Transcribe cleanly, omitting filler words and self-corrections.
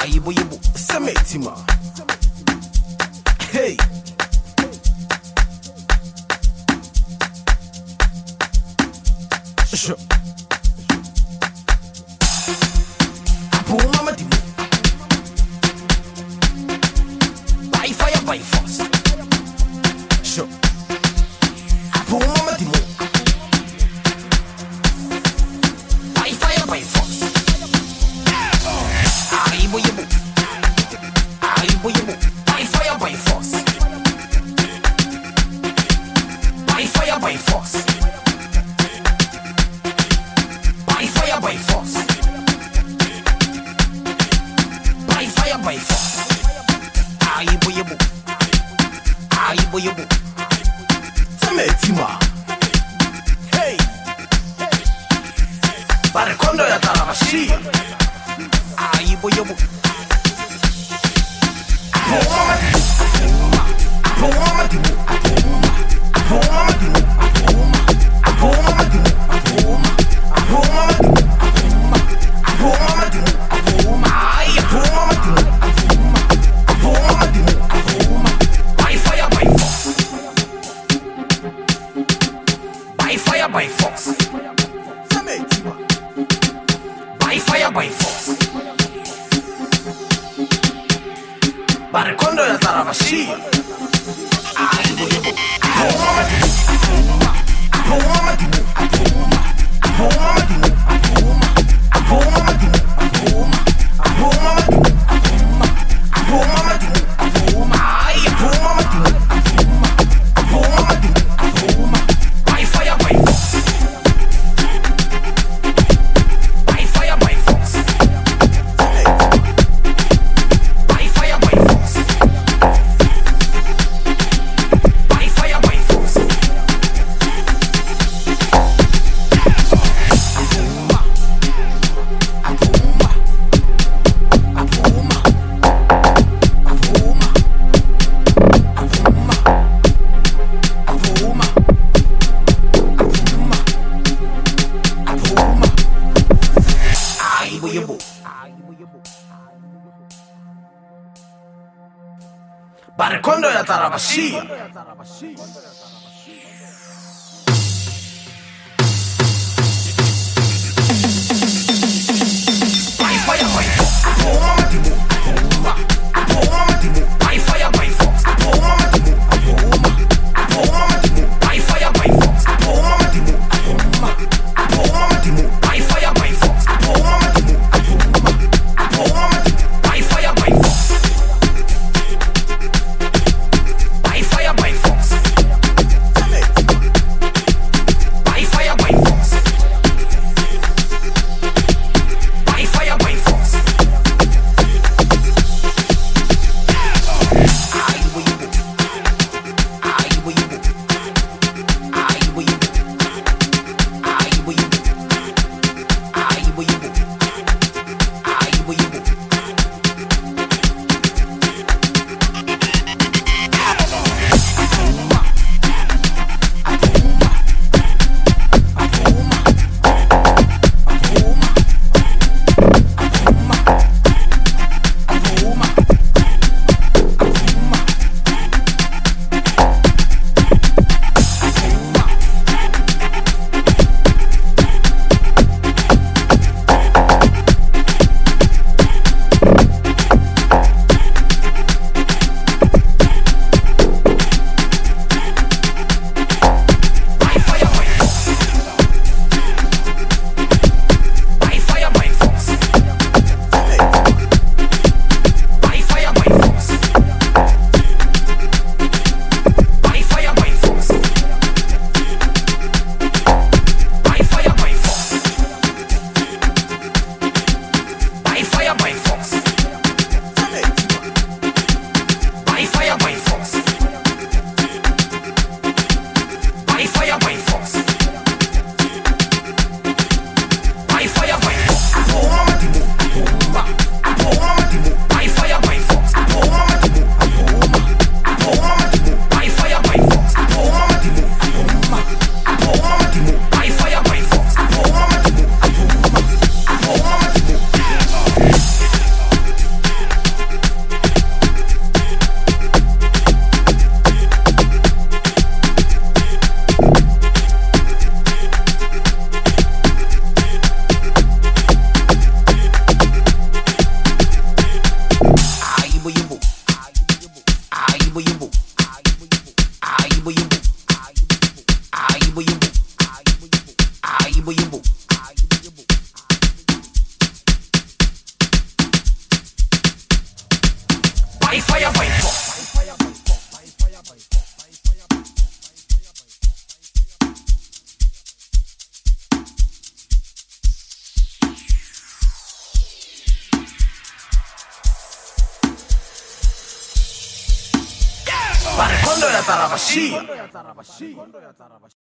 Yibo yibo, Sametima. Hey. Sure. Apo mama dimu. By fire by force. Sure. Apo mama dimu. By fire by force. Yibo yibo. Yibo yibo. By fire by force. By fire by force. By fire by force. By fire by force. Yibo yibo. Yibo yibo. Sametima. Hey. Barekondo ya Tarabashi. Yibo yibo. Apo mama dimu. Apo mama dimu. Apo mama dimu. Apo mama dimu. Apo mama dimu. Apo mama dimu. Apo mama dimu. Apo mama dimu. By fire by force. By fire by force. By fire by force. Barekondo ya Tarabashi. Yibo yibo. Apo mama dimu. Apo mama dimu. Apo mama dimu. Apo mama dimu. Apo mama dimu. Apo mama dimu. Apo mama dimu. Apo mama dimu. By fire by force. By fire by force. By fire by force. By fire by force. Yibo yibo. Barekondo ya Tarabashi. By fire by force. Apo mama dimu. Apo mama dimu. By fire by force. Apo mama dimu. Apo mama dimu. By fire by force. Apo mama dimu. Apo mama dimu. By fire by force. Apo mama dimu. Apo mama dimu. By fire by force. By fire by force. By fire, by force. Para el fondo de la Tarabashí.